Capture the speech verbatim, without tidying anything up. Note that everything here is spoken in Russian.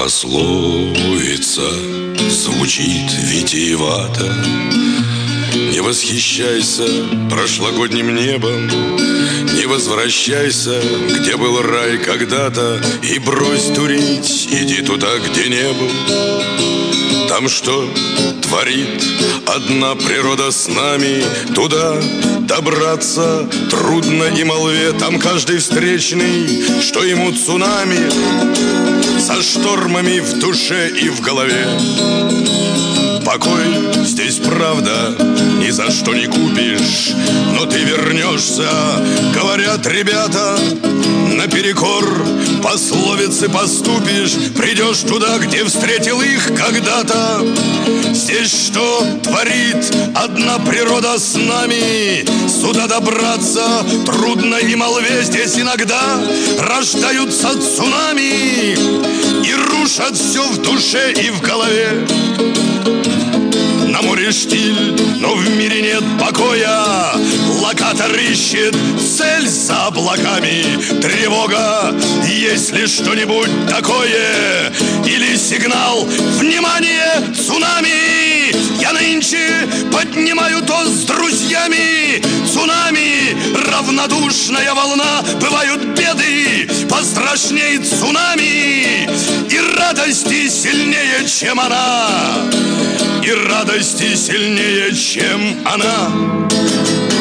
Пословица звучит витиевато: не восхищайся прошлогодним небом, не возвращайся, где был рай когда-то, и брось дурить, иди туда, где не был. Там что творит одна природа с нами, туда добраться трудно и молве. Там каждый встречный, что ему цунами, со штормами в душе и в голове. Покой здесь, правда, ни за что не купишь, но ты вернешься, говорят ребята, наперекор пословицы поступишь. Придешь туда, где встретил их когда-то. Здесь что творит одна природа с нами, сюда добраться трудно и молве. Здесь иногда рождаются цунами и рушат все в душе и в голове. На море штиль, но в мире нет покоя. Локатор ищет цель за облаками. Тревога, есть ли что-нибудь такое, или сигнал «Внимание! Цунами!» Я нынче поднимаю тост с друзьями. Цунами, равнодушная волна. Бывают беды пострашней цунами, и радости сильнее, чем она. И радости сильнее, чем она.